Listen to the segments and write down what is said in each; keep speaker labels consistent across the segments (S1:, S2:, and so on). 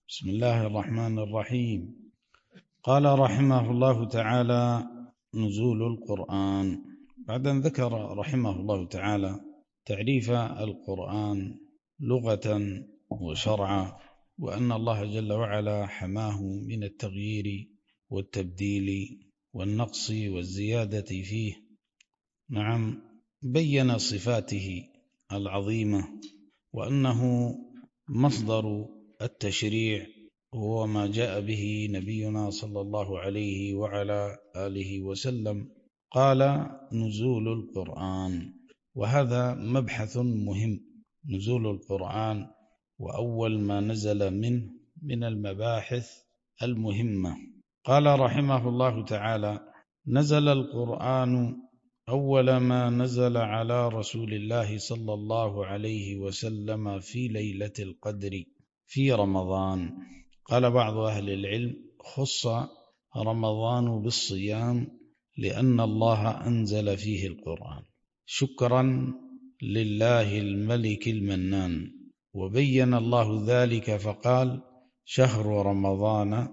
S1: بسم الله الرحمن الرحيم. قال رحمه الله تعالى: نزول القرآن. بعد أن ذكر رحمه الله تعالى تعريف القرآن لغة وشرعا، وأن الله جل وعلا حماه من التغيير والتبديل والنقص والزيادة فيه، نعم، بين صفاته العظيمة، وأنه مصدر التشريع هو ما جاء به نبينا صلى الله عليه وعلى آله وسلم. قال: نزول القرآن، وهذا مبحث مهم. نزول القرآن وأول ما نزل منه من المباحث المهمة. قال رحمه الله تعالى: نزل القرآن أول ما نزل على رسول الله صلى الله عليه وسلم في ليلة القدر في رمضان. قال بعض أهل العلم: خص رمضان بالصيام لأن الله أنزل فيه القرآن شكرا لله الملك المنان، وبين الله ذلك فقال: شهر رمضان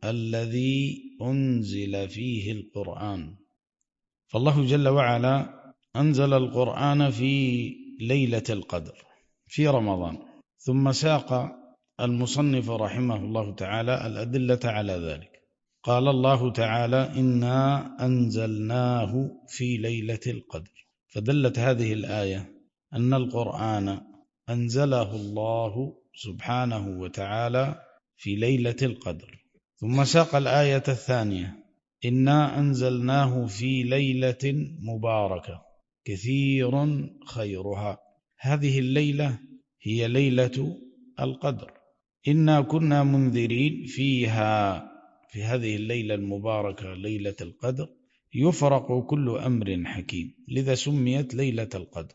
S1: الذي أنزل فيه القرآن. فالله جل وعلا أنزل القرآن في ليلة القدر في رمضان، ثم ساق المصنف رحمه الله تعالى الأدلة على ذلك. قال الله تعالى: إنا أنزلناه في ليلة القدر، فدلت هذه الآية أن القرآن أنزله الله سبحانه وتعالى في ليلة القدر. ثم ساق الآية الثانية: إنا أنزلناه في ليلة مباركة كثير خيرها. هذه الليلة هي ليلة القدر. إنا كنا منذرين فيها، في هذه الليلة المباركة ليلة القدر يفرق كل أمر حكيم، لذا سميت ليلة القدر،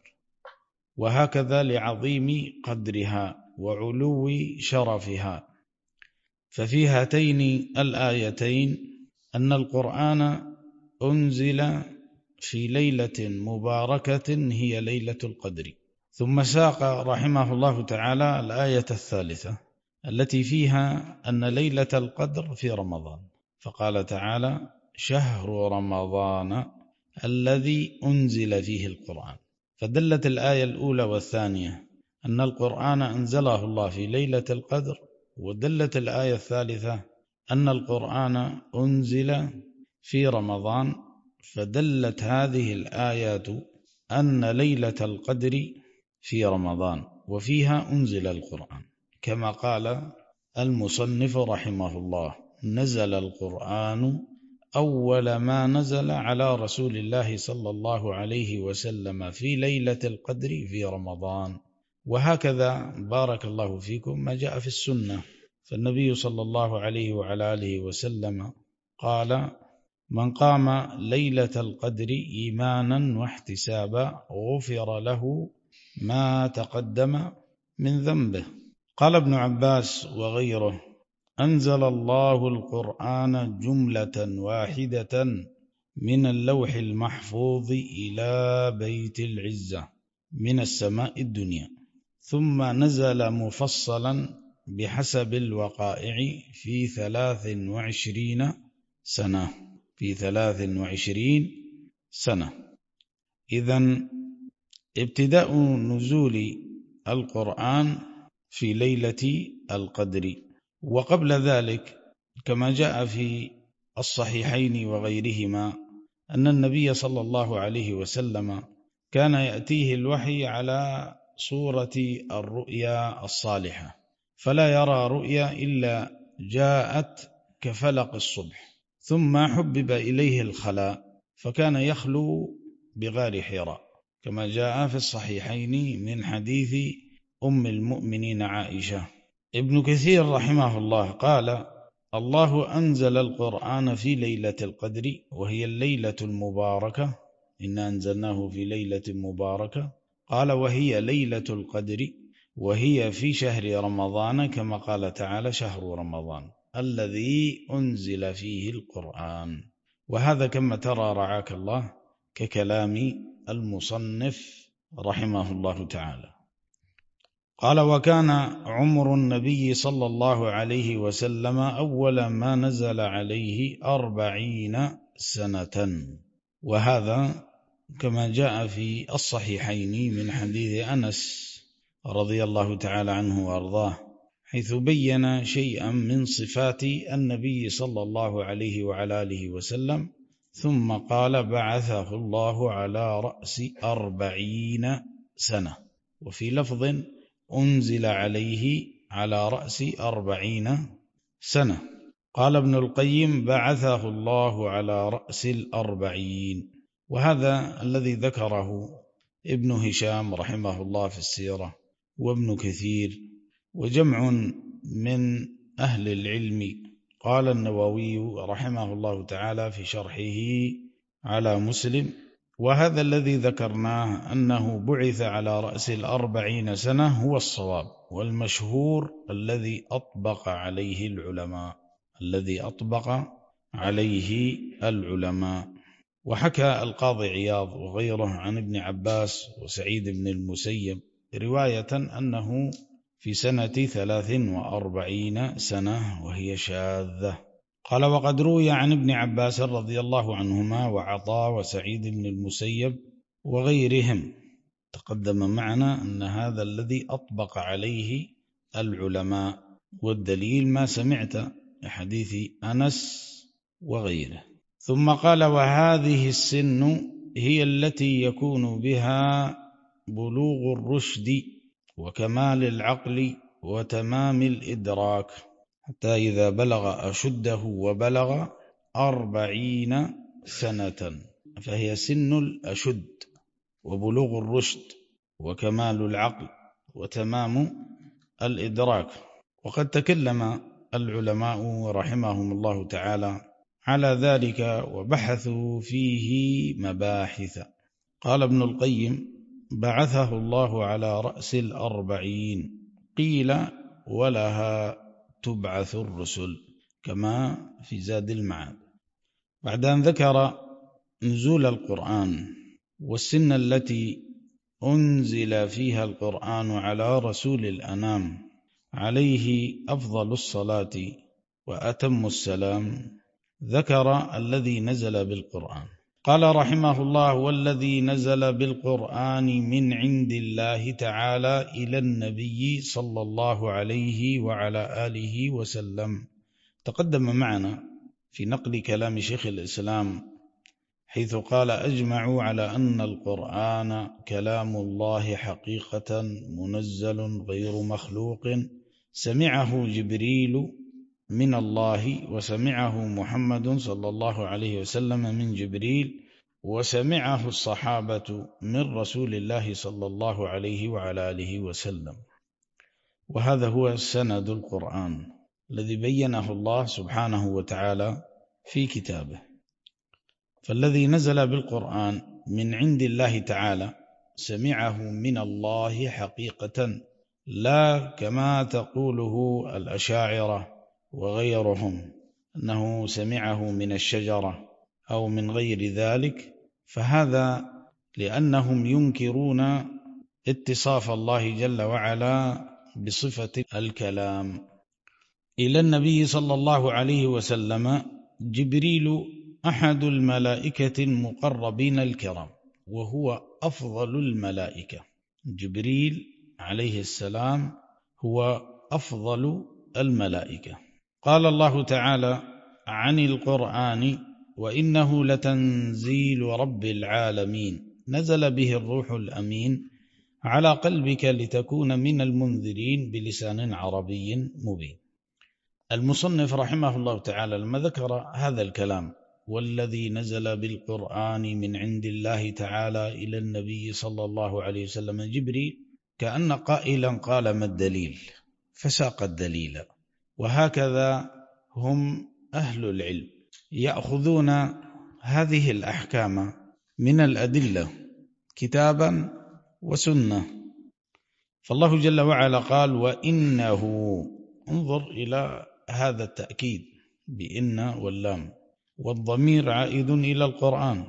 S1: وهكذا لعظيم قدرها وعلو شرفها. ففي هاتين الآيتين أن القرآن أنزل في ليلة مباركة هي ليلة القدر. ثم ساق رحمه الله تعالى الآية الثالثة التي فيها أن ليلة القدر في رمضان، فقال تعالى: شهر رمضان الذي أنزل فيه القرآن. فدلت الآية الأولى والثانية أن القرآن أنزله الله في ليلة القدر، ودلت الآية الثالثة أن القرآن أنزل في رمضان، فدلت هذه الآيات أن ليلة القدر في رمضان وفيها أنزل القرآن، كما قال المصنف رحمه الله: نزل القرآن أول ما نزل على رسول الله صلى الله عليه وسلم في ليلة القدر في رمضان. وهكذا بارك الله فيكم ما جاء في السنة، فالنبي صلى الله عليه وعلى آله وسلم قال: من قام ليلة القدر إيمانا واحتسابا غفر له ما تقدم من ذنبه. قال ابن عباس وغيره: أنزل الله القرآن جملة واحدة من اللوح المحفوظ إلى بيت العزة من السماء الدنيا، ثم نزل مفصلا بحسب الوقائع في 23 سنة، في 23 سنة. إذن ابتداء نزول القرآن في ليلة القدر. وقبل ذلك كما جاء في الصحيحين وغيرهما أن النبي صلى الله عليه وسلم كان يأتيه الوحي على صورة الرؤيا الصالحة، فلا يرى رؤيا إلا جاءت كفلق الصبح، ثم حبب إليه الخلاء فكان يخلو بغار حراء، كما جاء في الصحيحين من حديث أم المؤمنين عائشة. ابن كثير رحمه الله قال: الله أنزل القرآن في ليلة القدر وهي الليلة المباركة، إنا أنزلناه في ليلة مباركة. قال: وهي ليلة القدر، وهي في شهر رمضان، كما قال تعالى: شهر رمضان الذي أنزل فيه القرآن. وهذا كما ترى رعاك الله ككلام المصنف رحمه الله تعالى. قال: وكان عمر النبي صلى الله عليه وسلم أول ما نزل عليه 40 سنة. وهذا كما جاء في الصحيحين من حديث أنس رضي الله تعالى عنه وأرضاه، حيث بين شيئا من صفات النبي صلى الله عليه وعلى آله وسلم، ثم قال: بعثه الله على رأس 40 سنة. وفي لفظ: أنزل عليه على رأس 40 سنة. قال ابن القيم: بعثه الله على رأس 40. وهذا الذي ذكره ابن هشام رحمه الله في السيرة، وابن كثير، وجمع من أهل العلم. قال النووي رحمه الله تعالى في شرحه على مسلم: وهذا الذي ذكرناه أنه بعث على رأس 40 سنة هو الصواب والمشهور الذي أطبق عليه العلماء. وحكى القاضي عياض وغيره عن ابن عباس وسعيد بن المسيب رواية أنه في سنة 43 سنة، وهي شاذة. قال: وقد روي عن ابن عباس رضي الله عنهما وعطاء وسعيد بن المسيب وغيرهم، تقدم معنا أن هذا الذي أطبق عليه العلماء، والدليل ما سمعت حديث أنس وغيره. ثم قال: وهذه السن هي التي يكون بها بلوغ الرشد وكمال العقل وتمام الإدراك، حتى إذا بلغ أشده وبلغ 40 سنة، فهي سن الأشد وبلوغ الرشد وكمال العقل وتمام الإدراك. وقد تكلم العلماء رحمهم الله تعالى على ذلك وبحثوا فيه مباحث. قال ابن القيم: بعثه الله على رأس 40، قيل: ولها تبعث الرسل، كما في زاد المعاد. بعد أن ذكر نزول القرآن والسنة التي أنزل فيها القرآن على رسول الأنام عليه أفضل الصلاة وأتم السلام، ذكر الذي نزل بالقرآن. قال رحمه الله: والذي نزل بالقرآن من عند الله تعالى إلى النبي صلى الله عليه وعلى آله وسلم. تقدم معنا في نقل كلام شيخ الإسلام، حيث قال: أجمعوا على أن القرآن كلام الله حقيقة منزل غير مخلوق، سمعه جبريل من الله، وسمعه محمد صلى الله عليه وسلم من جبريل، وسمعه الصحابة من رسول الله صلى الله عليه وعلى آله وسلم. وهذا هو سند القرآن الذي بينه الله سبحانه وتعالى في كتابه. فالذي نزل بالقرآن من عند الله تعالى سمعه من الله حقيقة، لا كما تقوله الأشاعرة وغيرهم أنه سمعه من الشجرة أو من غير ذلك، فهذا لأنهم ينكرون اتصاف الله جل وعلا بصفة الكلام. إلى النبي صلى الله عليه وسلم جبريل أحد الملائكة المقربين الكرام، وهو أفضل الملائكة. جبريل عليه السلام هو أفضل الملائكة. قال الله تعالى عن القرآن: وإنه لتنزيل رب العالمين، نزل به الروح الأمين على قلبك لتكون من المنذرين بلسان عربي مبين. المصنف رحمه الله تعالى لما ذكر هذا الكلام: والذي نزل بالقرآن من عند الله تعالى إلى النبي صلى الله عليه وسلم جبريل، كأن قائلا قال: ما الدليل؟ فساق الدليل. وهكذا هم أهل العلم، يأخذون هذه الأحكام من الأدلة كتابا وسنة. فالله جل وعلا قال: وإنه، انظر إلى هذا التأكيد بإن واللام، والضمير عائد إلى القرآن.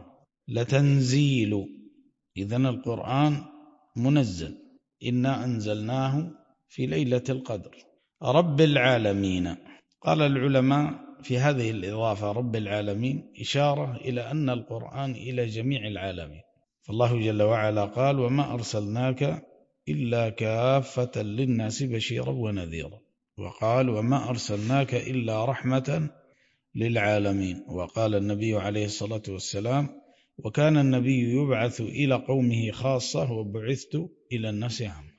S1: لتنزيل، إذن القرآن منزل، إنا أنزلناه في ليلة القدر. رب العالمين. قال العلماء في هذه الإضافة رب العالمين إشارة إلى أن القرآن إلى جميع العالمين، فالله جل وعلا قال وما أرسلناك إلا كافة للناس بشيرا ونذيرا، وقال وما أرسلناك إلا رحمة للعالمين، وقال النبي عليه الصلاة والسلام وكان النبي يبعث إلى قومه خاصة وبعثت إلى الناس عامة.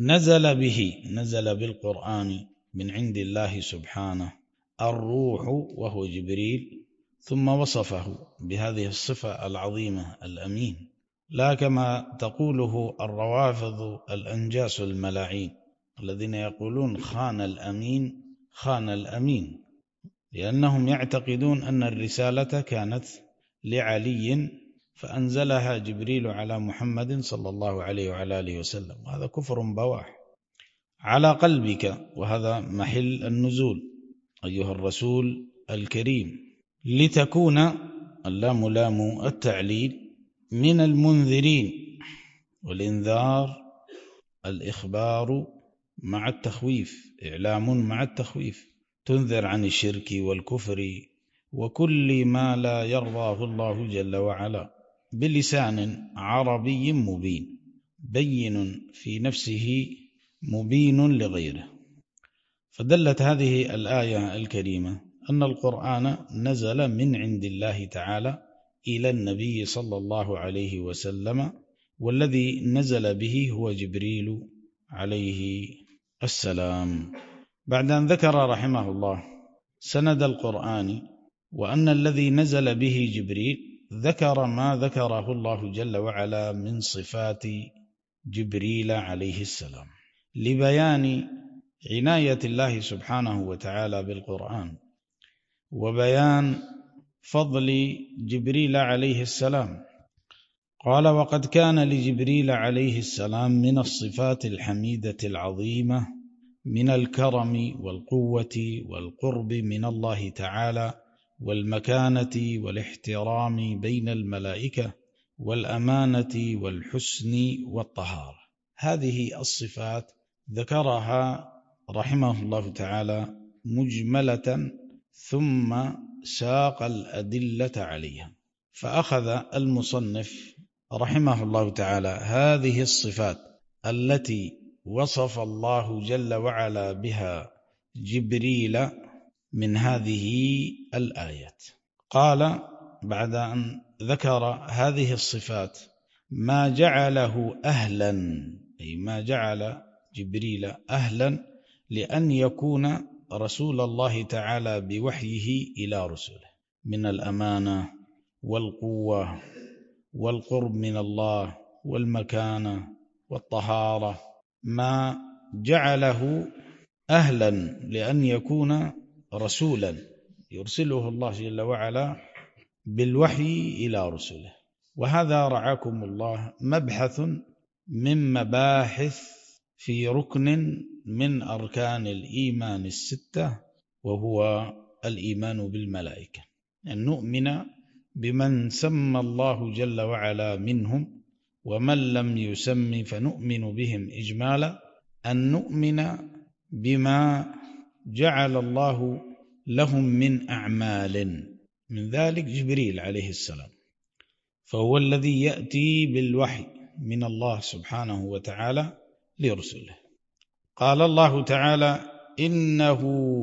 S1: نزل بالقرآن من عند الله سبحانه الروح وهو جبريل، ثم وصفه بهذه الصفة العظيمة الأمين، لا كما تقوله الروافض الأنجاس الملاعين الذين يقولون خان الأمين، لأنهم يعتقدون أن الرسالة كانت لعلي فأنزلها جبريل على محمد صلى الله عليه وعلى آله وسلم، وهذا كفر بواح. على قلبك، وهذا محل النزول أيها الرسول الكريم، لتكون اللام لام التعليل من المنذرين، والإنذار الإخبار مع التخويف، إعلام مع التخويف، تنذر عن الشرك والكفر وكل ما لا يرضاه الله جل وعلا بلسان عربي مبين، بين في نفسه مبين لغيره. فدلت هذه الآية الكريمة أن القرآن نزل من عند الله تعالى إلى النبي صلى الله عليه وسلم، والذي نزل به هو جبريل عليه السلام. بعد أن ذكر رحمه الله سند القرآن وأن الذي نزل به جبريل، ذكر ما ذكره الله جل وعلا من صفات جبريل عليه السلام لبيان عناية الله سبحانه وتعالى بالقرآن وبيان فضل جبريل عليه السلام. قال وقد كان لجبريل عليه السلام من الصفات الحميدة العظيمة من الكرم والقوة والقرب من الله تعالى والمكانة والاحترام بين الملائكة والأمانة والحسن والطهارة. هذه الصفات ذكرها رحمه الله تعالى مجملة ثم ساق الأدلة عليها، فأخذ المصنف رحمه الله تعالى هذه الصفات التي وصف الله جل وعلا بها جبريل من هذه الآيات. قال بعد أن ذكر هذه الصفات ما جعله أهلا، أي ما جعل جبريل أهلا لأن يكون رسول الله تعالى بوحيه إلى رسله من الأمانة والقوة والقرب من الله والمكانة والطهارة، ما جعله أهلا لأن يكون رسولا يرسله الله جل وعلا بالوحي إلى رسله. وهذا رعاكم الله مبحث من مباحث في ركن من أركان الإيمان الستة، وهو الإيمان بالملائكة، أن نؤمن بمن سمى الله جل وعلا منهم، ومن لم يسم فنؤمن بهم إجمالا، أن نؤمن بما جعل الله لهم من أعمال، من ذلك جبريل عليه السلام، فهو الذي يأتي بالوحي من الله سبحانه وتعالى لرسله. قال الله تعالى إنه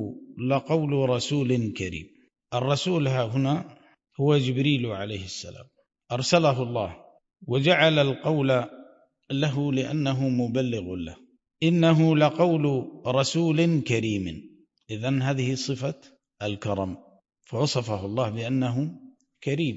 S1: لقول رسول كريم. الرسول هنا هو جبريل عليه السلام، أرسله الله وجعل القول له لأنه مبلغ له. إنه لقول رسول كريم، إذن هذه صفة الكرم، فوصفه الله بأنه كريم.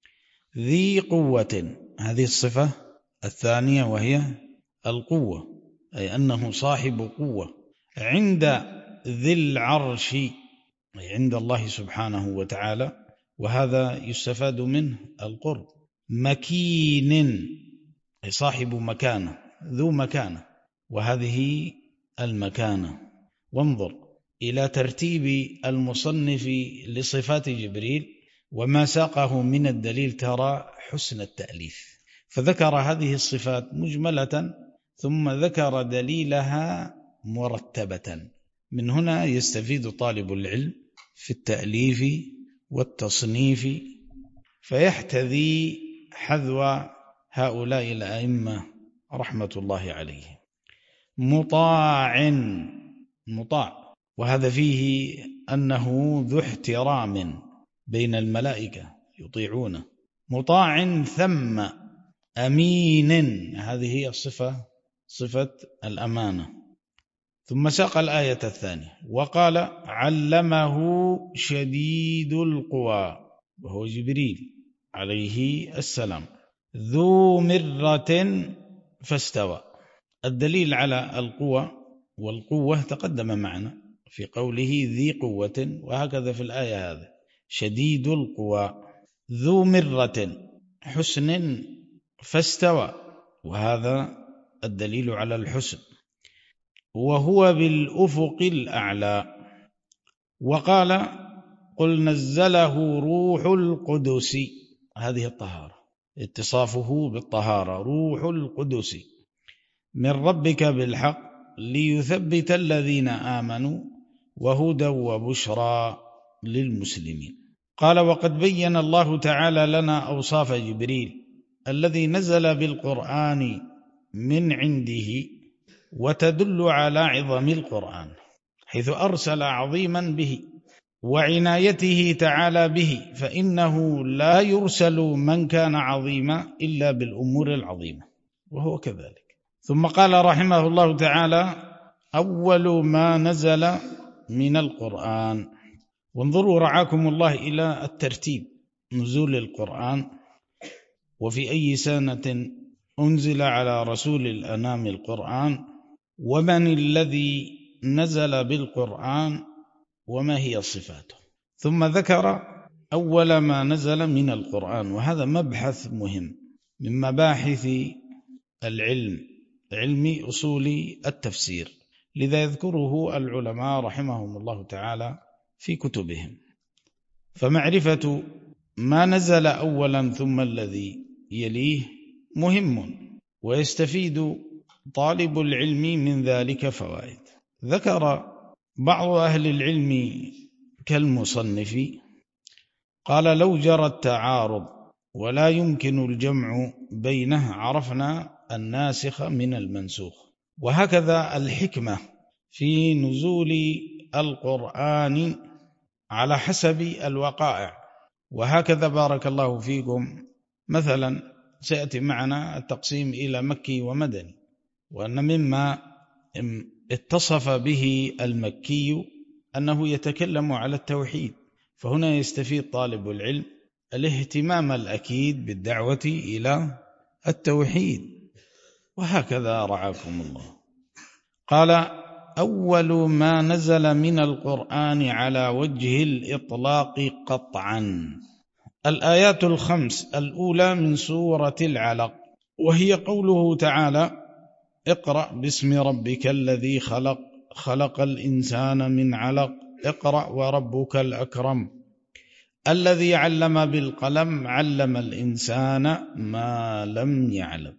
S1: ذي قوة، هذه الصفة الثانية وهي القوة، أي أنه صاحب قوة. عند ذي العرش، أي عند الله سبحانه وتعالى، وهذا يستفاد منه القرب. مكين، أي صاحب مكانة، ذو مكانة، وهذه المكانة. وانظر إلى ترتيب المصنف لصفات جبريل وما ساقه من الدليل، ترى حسن التأليف، فذكر هذه الصفات مجملة ثم ذكر دليلها مرتبة. من هنا يستفيد طالب العلم في التأليف والتصنيف، فيحتذي حذو هؤلاء الأئمة رحمة الله عليهم. مطاع، وهذا فيه أنه ذو احترام بين الملائكة يطيعونه. مطاع ثم أمين، هذه هي صفة الأمانة. ثم ساق الآية الثانية وقال علمه شديد القوى، وهو جبريل عليه السلام، ذو مرة فاستوى. الدليل على القوة والقوة تقدم معنا في قوله ذي قوة، وهكذا في الآية هذا شديد القوى ذو مرة حسن فاستوى، وهذا الدليل على الحسن، وهو بالأفق الأعلى. وقال قل نزله روح القدس، هذه الطهارة، اتصافه بالطهارة، روح القدس من ربك بالحق ليثبت الذين آمنوا وهدى وبشرى للمسلمين. قال وقد بين الله تعالى لنا أوصاف جبريل الذي نزل بالقرآن من عنده، وتدل على عظم القرآن، حيث أرسل عظيما به وعنايته تعالى به، فإنه لا يرسل من كان عظيما إلا بالأمور العظيمة، وهو كذلك. ثم قال رحمه الله تعالى أول ما نزل من القرآن. وانظروا رعاكم الله إلى الترتيب، نزول القرآن، وفي أي سنة أنزل على رسول الأنام القرآن، ومن الذي نزل بالقرآن، وما هي صفاته. ثم ذكر أول ما نزل من القرآن، وهذا مبحث مهم من مباحث علم أصول التفسير، لذا يذكره العلماء رحمهم الله تعالى في كتبهم. فمعرفة ما نزل أولا ثم الذي يليه مهم، ويستفيد طالب العلم من ذلك فوائد. ذكر بعض أهل العلم كالمصنف قال لو جرى التعارض ولا يمكن الجمع بينه عرفنا الناسخ من المنسوخ. وهكذا الحكمة في نزول القرآن على حسب الوقائع. وهكذا بارك الله فيكم مثلا سيأتي معنا التقسيم إلى مكي ومدني، وأن مما اتصف به المكي أنه يتكلم على التوحيد، فهنا يستفيد طالب العلم الاهتمام الأكيد بالدعوة إلى التوحيد. وهكذا رعاكم الله. قال أول ما نزل من القرآن على وجه الإطلاق قطعا الآيات الخمس الأولى من سورة العلق، وهي قوله تعالى اقرأ باسم ربك الذي خلق، خلق الإنسان من علق، اقرأ وربك الأكرم، الذي علم بالقلم، علم الإنسان ما لم يعلم.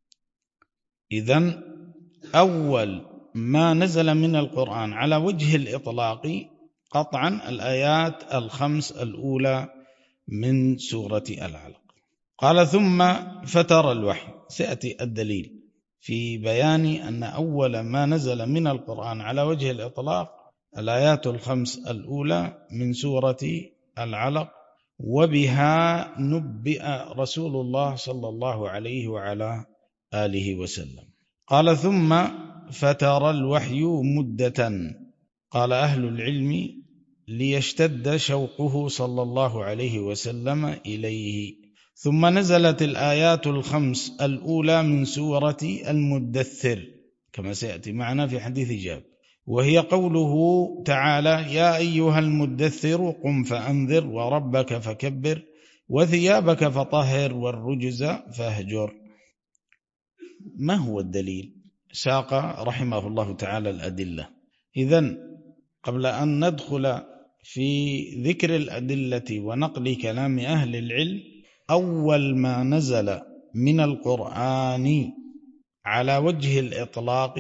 S1: إذن أول ما نزل من القرآن على وجه الإطلاق قطعا الآيات الخمس الأولى من سورة العلق. قال ثم فتر الوحي، سيأتي الدليل في بيان أن أول ما نزل من القرآن على وجه الإطلاق الآيات الخمس الأولى من سورة العلق، وبها نبئ رسول الله صلى الله عليه وعلى آله وسلم. قال ثم فتر الوحي مدة، قال أهل العلم ليشتد شوقه صلى الله عليه وسلم إليه. ثم نزلت الآيات الخمس الأولى من سورة المدثر كما سيأتي معنا في حديث جابر، وهي قوله تعالى يا أيها المدثر قم فأنذر وربك فكبر وثيابك فطهر والرجز فاهجر. ما هو الدليل؟ ساق رحمه الله تعالى الأدلة. إذن قبل أن ندخل في ذكر الأدلة ونقل كلام أهل العلم، أول ما نزل من القرآن على وجه الإطلاق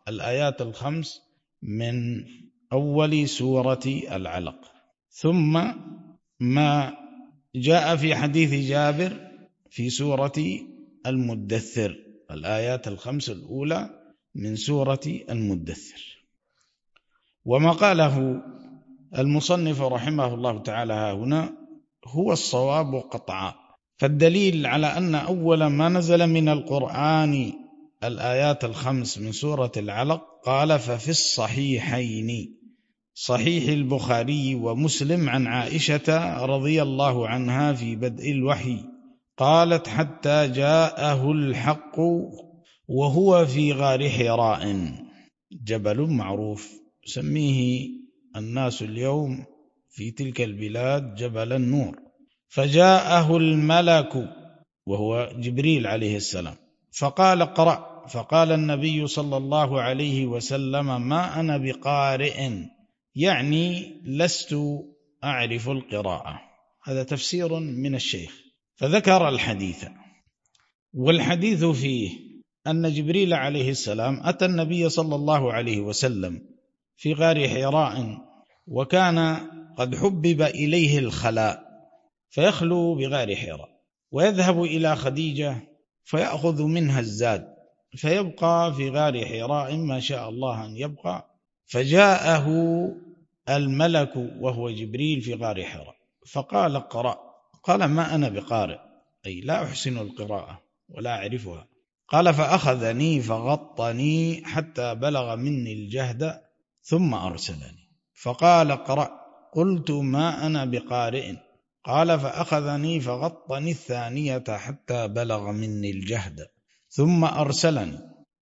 S1: الآيات الخمس من أول سورة العلق. ثم ما جاء في حديث جابر في سورة المدثر، الآيات الخمس الأولى من سورة المدثر. وما قاله المصنف رحمه الله تعالى هنا هو الصواب قطعا. فالدليل على أن أول ما نزل من القرآن الآيات الخمس من سورة العلق قال: ففي الصحيحين، صحيح البخاري ومسلم، عن عائشة رضي الله عنها في بدء الوحي قالت: حتى جاءه الحق وهو في غار حراء، جبل معروف سميه الناس اليوم في تلك البلاد جبل النور. فجاءه الملك وهو جبريل عليه السلام فقال: اقرأ. فقال النبي صلى الله عليه وسلم: ما أنا بقارئ، يعني لست أعرف القراءة. هذا تفسير من الشيخ. فذكر الحديث، والحديث فيه أن جبريل عليه السلام أتى النبي صلى الله عليه وسلم في غار حراء، وكان قد حبب إليه الخلاء، فيخلو بغار حراء ويذهب إلى خديجة فيأخذ منها الزاد، فيبقى في غار حراء ما شاء الله أن يبقى. فجاءه الملك وهو جبريل في غار حراء فقال: اقرأ. قال: ما أنا بقارئ، أي لا أحسن القراءة ولا أعرفها. قال: فأخذني فغطني حتى بلغ مني الجهد ثم أرسلني فقال: اقرأ. قلت: ما أنا بقارئ. قال: فأخذني فغطني الثانية حتى بلغ مني الجهد ثم أرسلني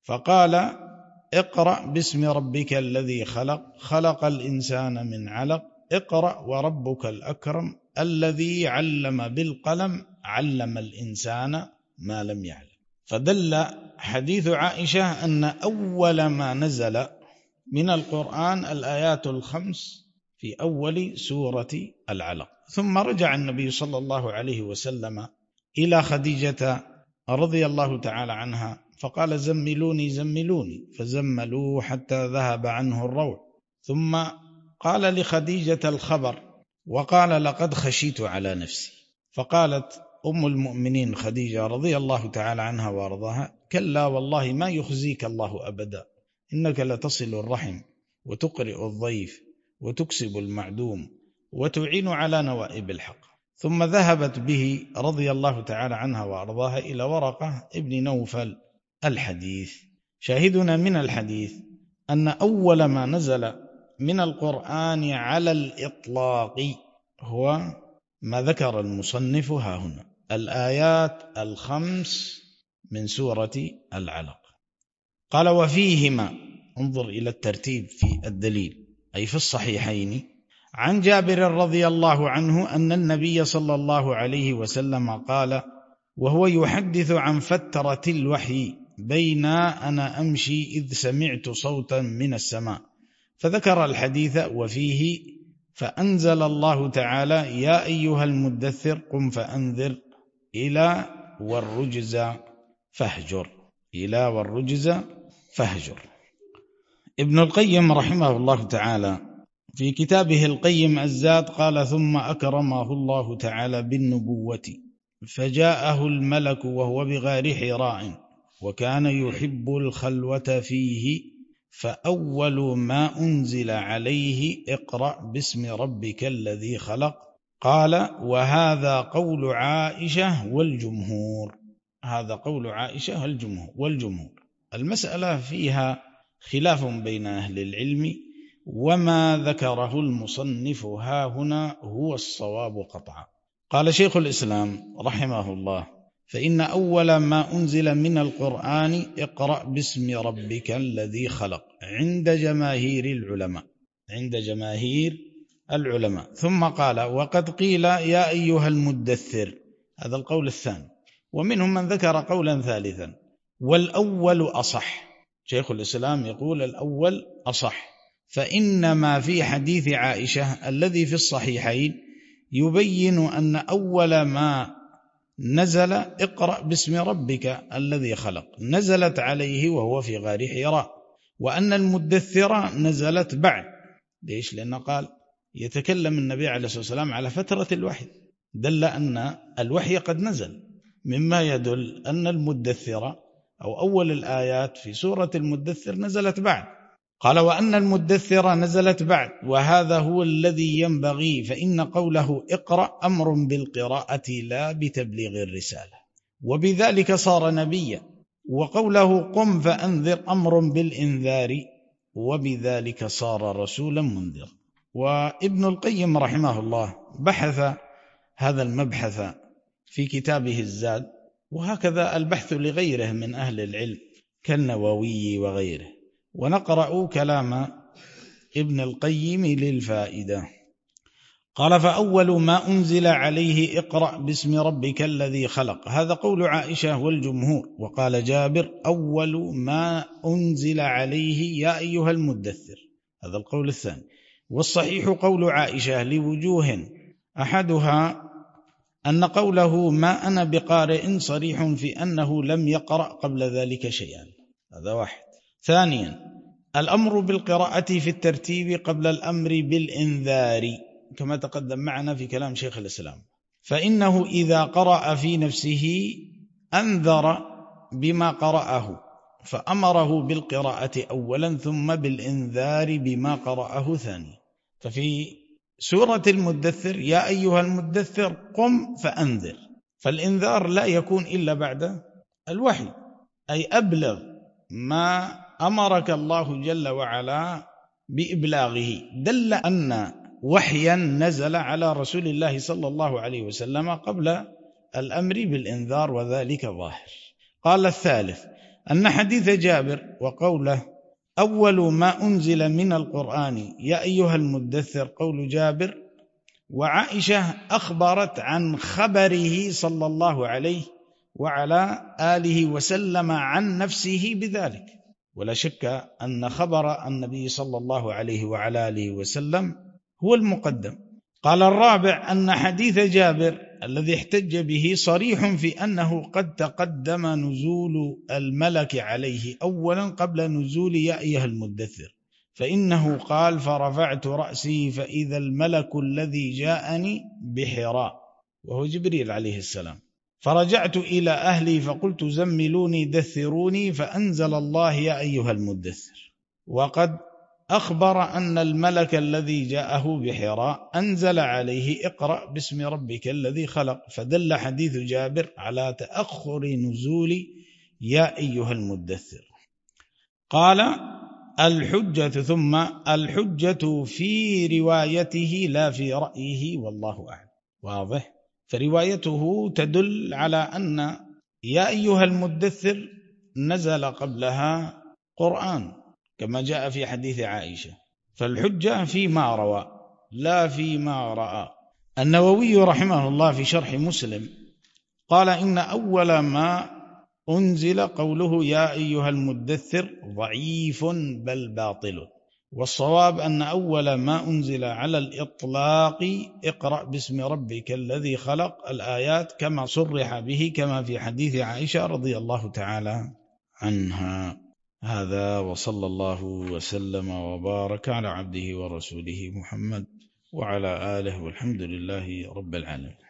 S1: فقال: اقرأ باسم ربك الذي خلق، خلق الإنسان من علق، اقرأ وربك الأكرم الذي علم بالقلم، علم الإنسان ما لم يعلم. فدل حديث عائشة أن أول ما نزل من القرآن الآيات الخمس في أول سورة العلق. ثم رجع النبي صلى الله عليه وسلم إلى خديجة رضي الله تعالى عنها فقال: زملوني زملوني، فزملوه حتى ذهب عنه الروع. ثم قال لخديجة الخبر وقال: لقد خشيت على نفسي. فقالت أم المؤمنين خديجة رضي الله تعالى عنها وارضاها: كلا والله ما يخزيك الله أبدا، إنك لتصل الرحم وتقرئ الضيف وتكسب المعدوم وتعين على نوائب الحق. ثم ذهبت به رضي الله تعالى عنها وارضاها إلى ورقة ابن نوفل. الحديث شاهدنا من الحديث أن أول ما نزل من القرآن على الإطلاق هو ما ذكر المصنف ها هنا، الآيات الخمس من سورة العلق. قال: وفيهما، انظر إلى الترتيب في الدليل، أي في الصحيحين، عن جابر رضي الله عنه أن النبي صلى الله عليه وسلم قال وهو يحدث عن فترة الوحي: بين أنا أمشي إذ سمعت صوتا من السماء، فذكر الحديث وفيه: فأنزل الله تعالى: يا أيها المدثر قم فأنذر إلى والرجز فاهجر، إلى والرجز فاهجر. ابن القيم رحمه الله تعالى في كتابه القيم الزاد قال: ثم أكرمه الله تعالى بالنبوة، فجاءه الملك وهو بغار حراء، وكان يحب الخلوة فيه، فأول ما أنزل عليه: اقرأ باسم ربك الذي خلق. قال: وهذا قول عائشة والجمهور. هذا قول عائشة والجمهور. المسألة فيها خلاف بين أهل العلم، وما ذكره المصنف ها هنا هو الصواب قطعا. قال شيخ الإسلام رحمه الله: فإن أول ما أنزل من القرآن اقرأ باسم ربك الذي خلق عند جماهير العلماء. ثم قال: وقد قيل يا أيها المدثر، هذا القول الثاني، ومنهم من ذكر قولا ثالثا، والأول أصح. شيخ الإسلام يقول الأول أصح، فإنما في حديث عائشة الذي في الصحيحين يبين أن أول ما نزل اقرأ باسم ربك الذي خلق نزلت عليه وهو في غار حراء، وأن المدثر نزلت بعد. ليش؟ لأنه قال يتكلم النبي عليه الصلاة والسلام على فترة الوحي، دل أن الوحي قد نزل، مما يدل أن المدثر أو أول الآيات في سورة المدثر نزلت بعد. قال وأن المدثر نزلت بعد، وهذا هو الذي ينبغي، فإن قوله اقرأ أمر بالقراءة لا بتبليغ الرسالة، وبذلك صار نبيا، وقوله قم فأنذر أمر بالإنذار، وبذلك صار رسولا منذر. وابن القيم رحمه الله بحث هذا المبحث في كتابه الزاد، وهكذا البحث لغيره من أهل العلم كالنووي وغيره، ونقرأ كلام ابن القيم للفائدة. قال فأول ما أنزل عليه اقرأ باسم ربك الذي خلق، هذا قول عائشة والجمهور. وقال جابر أول ما أنزل عليه يا أيها المدثر، هذا القول الثاني. والصحيح قول عائشة لوجوه، أحدها أن قوله ما أنا بقارئ صريح في أنه لم يقرأ قبل ذلك شيئا، هذا واحد. ثانيا الأمر بالقراءة في الترتيب قبل الأمر بالإنذار، كما تقدم معنا في كلام شيخ الإسلام، فإنه إذا قرأ في نفسه أنذر بما قرأه، فأمره بالقراءة أولا ثم بالإنذار بما قرأه ثانيا. ففي سورة المدثر يا أيها المدثر قم فأنذر، فالإنذار لا يكون إلا بعد الوحي، أي أبلغ ما أمرك الله جل وعلا بإبلاغه. دل أن وحيا نزل على رسول الله صلى الله عليه وسلم قبل الأمر بالإنذار، وذلك ظاهر. قال الثالث أن حديث جابر وقوله أول ما أنزل من القرآن يا أيها المدثر قول جابر، وعائشة أخبرت عن خبره صلى الله عليه وعلى آله وسلم عن نفسه بذلك، ولا شك أن خبر النبي صلى الله عليه وعلى آله وسلم هو المقدم. قال الرابع أن حديث جابر الذي احتج به صريح في أنه قد تقدم نزول الملك عليه أولا قبل نزول يا أيها المدثر، فإنه قال فرفعت رأسي فإذا الملك الذي جاءني بحراء، وهو جبريل عليه السلام، فرجعت إلى أهلي فقلت زملوني دثروني، فأنزل الله يا أيها المدثر. وقد أخبر أن الملك الذي جاءه بحراء أنزل عليه اقرأ باسم ربك الذي خلق، فدل حديث جابر على تأخر نزول يا أيها المدثر. قال الحجة ثم الحجة في روايته لا في رأيه والله أعلم. واضح؟ فروايته تدل على أن يا أيها المدثر نزل قبلها قرآن كما جاء في حديث عائشة، فالحجة فيما روى لا فيما رأى. النووي رحمه الله في شرح مسلم قال إن أول ما أنزل قوله يا أيها المدثر ضعيف بل باطل، والصواب أن أول ما أنزل على الإطلاق اقرأ باسم ربك الذي خلق الآيات كما صرح به كما في حديث عائشة رضي الله تعالى عنها. هذا وصلى الله وسلم وبارك على عبده ورسوله محمد وعلى آله، والحمد لله رب العالمين.